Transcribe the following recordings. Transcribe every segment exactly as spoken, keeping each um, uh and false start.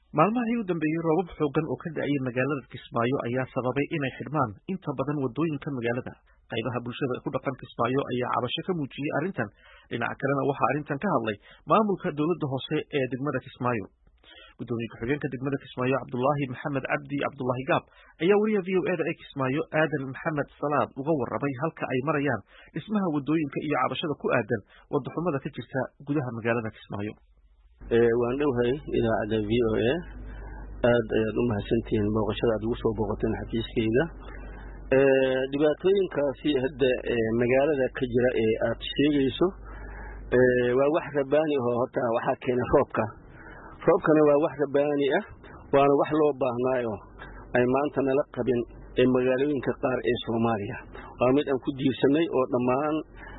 maalmahii u dambeeyay roobab xooggan oo ka da'ay magaalada Kismaayo ayaa sababay inay xidhmaan inta badan wadooyinka magaalada. qaybaha bulshada ku dhaqan Kismaayo ayaa cabasho ka muujiyay arrintan. dhinaca kalena waxaa arrintan ka hadlay maamulka dowladda hoose ee degmada Kismaayo. gudoomiye ku-xigeenka degmada Kismaayo Cabdullaahi Maxamed Cabdi Cabdullaahi Gaab ayaa wariya V O A da ee Kismaayo Aadan Maxamed Salaad uga warramay halka ay marayaan dhismaha wadooyinka iyo cabashada ku aadan wada xumada ka jirta gudaha magaalada Kismaayo. waan dhowhay idaacada V O A aad ayaad u mahadsantihiin booqashada aad ugu soo booqateen xafiiskayga. dhibaatooyinkaasi hadda magaalada ka jira ee aad sheegayso waa wax rabaani ah. horta waxaa keenay roobka roobkana waa wax rabaani ah, waana wax loo baahnaayo ay maanta nala qabin ee magaalooyinka qaar ee Soomaaliya. waa mid aan ku diirsanay oo dhammaan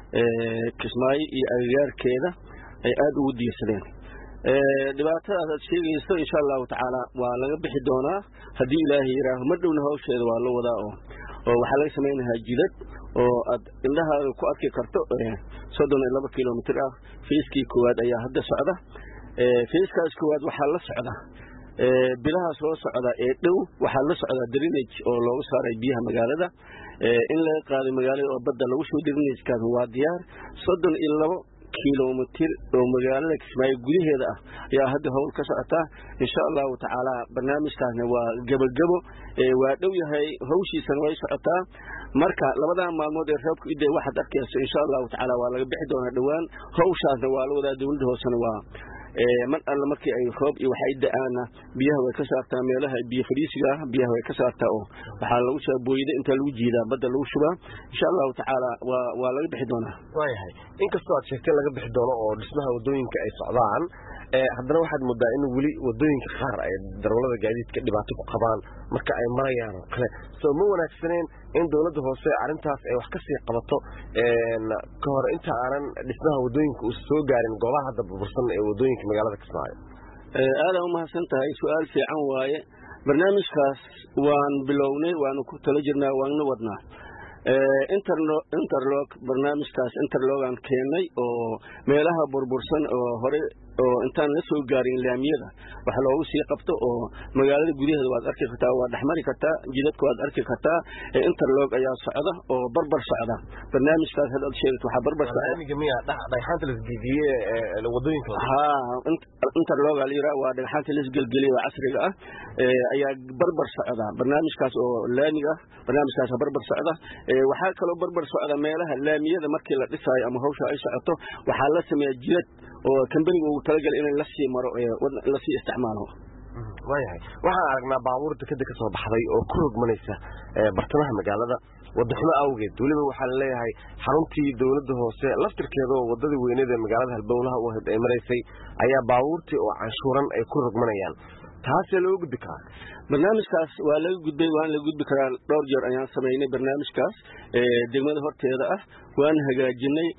Kismaayo iyo agagaarkeeda ay aad ugu diirsadeen. dhibaatada aad sheegayso insha Allah taala waa laga bixi doonaa hadii Ilaahay yiraahdo. ma dhowna hawsheeda waa la wadaa oo oo waxa laga sameeyay jidad oo aad indhaha ku arki karto soddon iyo laba kiiloomitir ah. fiiskii koowaad ayaa hadda socda. fiiskaas koowaad waxa la socda bilaha soo socda ee dhow waxa la socda drainage oo loogu saaray biyaha magaalada in la qaado magaalada oo badda lagu soo drainage kaas waa diyaar. soddon iyo laba kiiloomitir oo magaalada Kismaayo gudaheeda ah ayaa hadda hawl ka socota. insha Allah taala barnaamijkaasna waa gabagabo ee waa dhow yahay, hawshiisana way socotaa. marka labada maalmood ee roobku iday waxaad arkayso insha Allah taala waa laga bixi doonaa dhawaan. hawshaasna waa la wadaa dawladda hoosena waa ee man alla markii ay roob iyo waxa idaana biyaha way ka saartaa meelaha biyo fariisiga biyaha way ka saartaa oo waxa lagu soo booyday inta lagu jiidaa badda lagu shubaa. insha Allah taala waa waa laga bixi doonaa. waayahay inkastoo aad sheegtay laga bixi doono oo dhismaha wadooyinka ay socdaan, ee haddana waxaad moodaa in wali wadooyinka qaar ay darawalada gaadiidka dhibaato ku qabaan marka ay marayaan kale. soo ma wanaagsaneen in dawladda hoose arrintaas ay wax ka sii qabato een ka hor inta aanan dhismaha wadooyinka u soo gaarin goobaha hadda burbursan ee wadooyinka magaalada Kismaayo? ee aad u mahadsan tahay, su'aal fiican waaye. barnaamijkaas waan bilownay, waan ku tala jirnaa, waan wadnaa. ee interlock interlock barnaamijkaas interlock aan keenay oo meelaha burbursan oo hore oo intaan la soo gaarin laamiyada waxa loogu sii qabto oo magaalada gudaheeda waad arki kartaa, waa dhaxmari kartaa, jidadku waad arki kartaa. ee interlock ayaa socda oo barbar socda. barnaamijkaas hadda sheegto waxa barbar socda amiga miya dhagaxaanta la isgelgeliyay ee wadooyinka. ha interlock la yiraahdo waa dhagaxaanta la isgelgeliyay casriga ah ee ayaa barbar socda. barnaamijkaas oo laamiga barnaamijkaas barbar socda. ee waxa kale oo barbar socda meelaha laamiyada markii la dhisay ama hawsha ay socoto waxa la sameeyay jidad oo kambaniga uu talagal in la sii maro ee la sii isticmaalo. waayahay waxaan aragnaa baabuurta kadib ka soo baxday oo ku rogmanaysa ee bartamaha magaalada wadaxmo awgeed. waliba waxa la leeyahay xaruntii dawladda hoose laftirkeeda oo wadada weyneed ee magaalada halbowlaha u ahayd ay maraysay ayaa baabuurtii oo canshuuran ay ku rogmanayaan. taas loo gudbi karaa barnaamijkaas waa laga gudbay, waan la gudbi karaa. dhowr jeer ayaan sameeynay barnaamijkaas ee degmada horteeda ah, waan hagaajinay.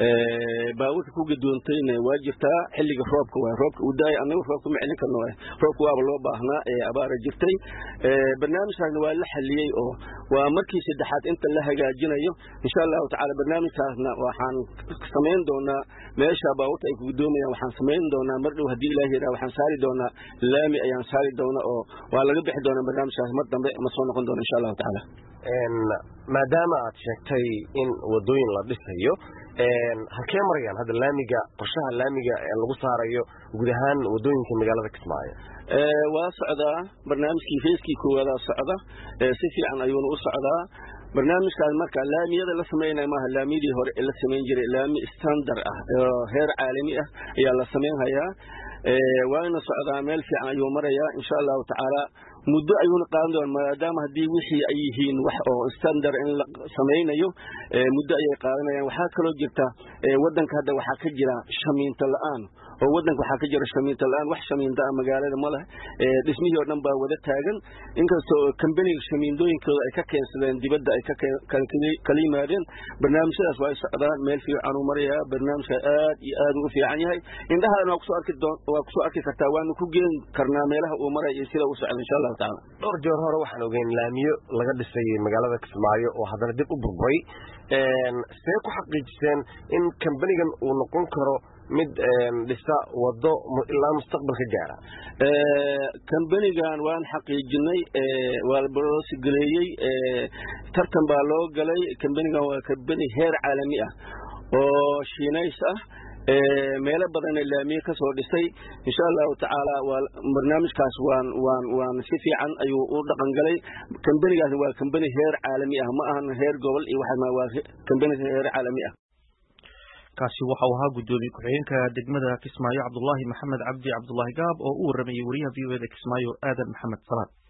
ee baabuurta ku gudoontayna waa jirtaa xilliga roobka waa roobka u daay anagu roobka ma celin karno. roobka waa loo baahnaa ee abaara jirtay. ee barnaamijkaasna waa la xaliyay oo waa markii saddexaad inta la hagaajinayo. insha Allah taala barnaamijkaasna waxaan sameyn doonaa meesha baabuurta ay ku gudoomayaan, waxaan sameyn doonaa mar dhow hadii Ilaahay yiraahdo. waxaan saari doonaa laami ayaan saari doonaa oo waa laga bixi doonaa barnaamijkaas mar dambe ma soo noqon doono insha Allah taala. een maadaama aad sheegtay in wadooyin la dhisayo, een halkee marayaan hadda laamiga qorshaha laamiga ee lagu saarayo guud ahaan wadooyinka magaalada Kismaayo? ee waa socdaa barnaamijkii feeskii koowaad socda ee si fiican ayuu u socdaa. barnaamijkaas marka laamiyada la sameeyay ma aha laamiyadii hore ee la sameyn jiray, laami standard ah oo heer caalami ah ayaa la sameeyaa. ee waana socdaa meel fiican ayuu marayaa insha Allah taala. muddo ayuuna qaadan doonaa maadaama hadii wixii ay yihiin wax oo standard in la sameeyo ee muddo ay qaadanayaan. waxa kale oo jirta ee wadanka hadda waxa ka jira shamiinta la'aan oo wadanka waxa ka jira shamiinta la'aan wax shamiinta magaalada ma leh. ee dhismihii oo dhan baa wada taagan, inkastoo kambaniga shamiindooyinkooda ay ka keensadeen dibadda ay ka kala yimaadeen. barnaamijyadaas waa socdaan meel fiican u maraya. barnaamijka aad iyo aad ugu fiican yahay. indhahaana waa ku soo arki doon waa ku soo arki kartaa, waanu ku geen karnaa meelaha uu maray iyo sida uu socdo insha Allah taala. dhowr jeer hore waxaan ogeyn laamiyo laga dhisay magaalada Kismaayo oo haddana dib u burburay. een see ku xaqiijiseen in kambanigan uu noqon karo mid dhisa wado ilaa mustaqbalka gaara kambanigan waan xaqiijinay waa loo sigaleeyay tartan baa loo galay kambanigan waa kambani heer caalami ah oo shiinays ah meelo badan laamiye ka soo dhisay insha Allah taala waa barnaamijkaas waan waan waan si fiican ayuu u dhaqan galay kambanigaas waa kambani heer caalami ah ma ahan heer gobol iyo waxa ma waa kambani heer caalami ah kaasi waxa uu ahaa gudoomiye ku-xigeenka degmada Kismaayo Cabdullaahi Maxamed Cabdi Cabdullaahi Gaab oo u waramayay wariyaha V O A da Kismaayo Aadan Maxamed Salaad